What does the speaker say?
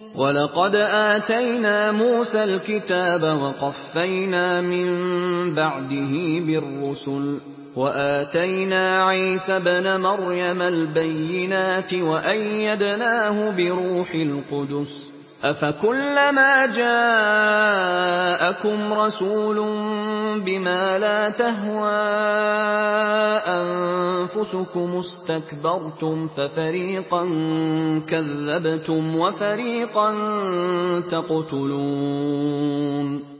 وَلَقَدْ آتَيْنَا مُوسَى الْكِتَابَ وَقَفَّيْنَا مِن بَعْدِهِ بِالرُّسُلِ وَآتَيْنَا عِيسَى ابْنَ مَرْيَمَ الْبَيِّنَاتِ وَأَيَّدْنَاهُ بِرُوحِ الْقُدُسِ ۗ أَفَكُلَّمَا جَاءَكُمْ رَسُولٌ بِمَا لَا تَهْوَىٰ أَنفُسُكُمُ اسْتَكْبَرْتُمْ فَفَرِيقًا كَذَّبْتُمْ وَفَرِيقًا تَقْتُلُونَ